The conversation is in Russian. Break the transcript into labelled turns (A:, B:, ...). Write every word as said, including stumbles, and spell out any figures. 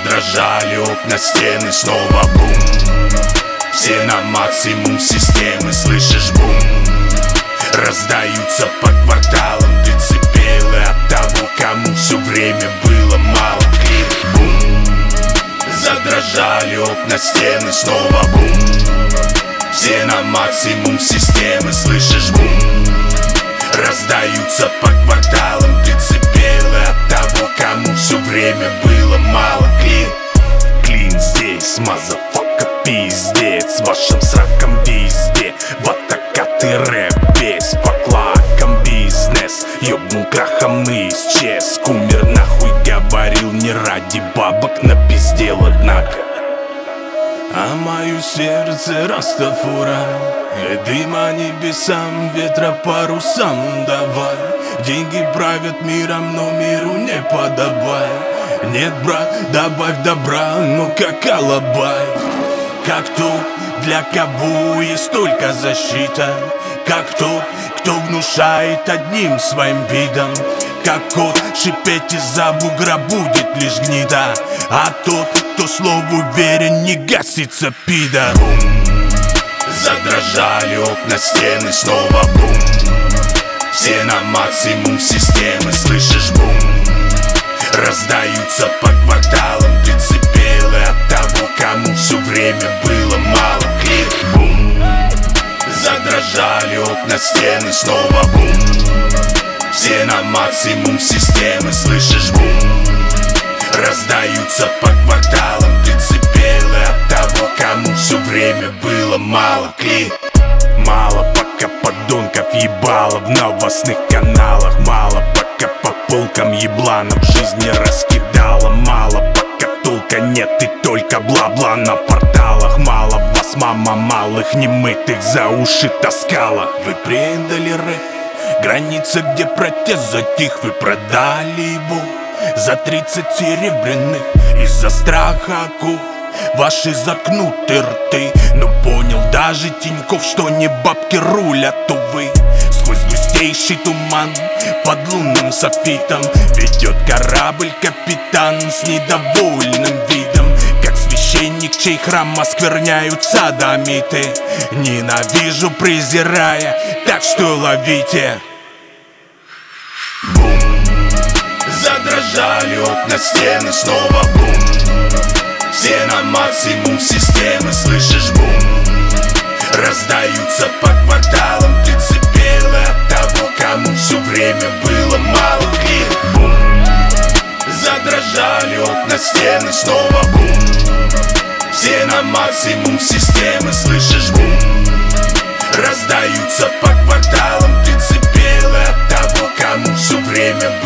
A: Задрожали окна, стены, снова бум. Все на максимум системы, слышишь бум. Раздаются по кварталам децибелы от того, кому все время было мало. Клип, бум. Задрожали окна, стены, снова бум. Все на максимум системы, слышишь бум. Раздаются по кварталам децибелы от того, кому все время было мало. Клин, клин здесь, мазафака, пиздец. В вашем сраком везде в атакаты рэп весь по клакам бизнес. Ёбнул крахом и исчез. Кумир нахуй говорил не ради бабок, напиздел однако. А мое сердце Растафура, дыма небесам, ветра парусам давай. Деньги правят миром, но миру не подобай. Нет, брат, добавь добра, ну как алабай. Как тот, для кого есть только защита. Как тот, кто внушает одним своим видом. Как кот, шипеть из-за бугра будет лишь гнида. А тот, кто слову верен, не гасится, пидор. Бум. Задрожали окна, стены, снова бум. Все на максимум системы, слышишь бум. Раздаются по кварталам децибелы от того, кому все время было мало. Клип, бум. Задрожали окна, стены, снова бум. Все на максимум системы, слышишь бум. Раздаются по кварталам децибелы от того, кому все время было мало. Клин. Мало пока подонков ебало в новостных каналах. Мало пока по полкам ебланов жизни раскидала. Мало пока толка нет и только бла-бла на порталах. Мало вас мама малых немытых за уши таскала. Вы предали рэп, граница, где протест затих. Вы продали его за тридцать серебряных из-за страха акул. Ваши заткнуты рты, но понял даже Тиньков, что не бабки рулят, увы. Сквозь густейший туман под лунным софитом ведет корабль капитан с недовольным видом. Как священник, чей храм оскверняют садомиты. Ненавижу, презирая, так что ловите. Бум. Задрожали окна, стены, снова бум. Все на максимум системы, слышишь бум. Раздаются по кварталам децибелы от того, кому все время было мало. Клип, бум. Задрожали окна, стены, снова бум. Все на максимум системы, слышишь бум. Раздаются по кварталам децибелы от того, кому все время было мало.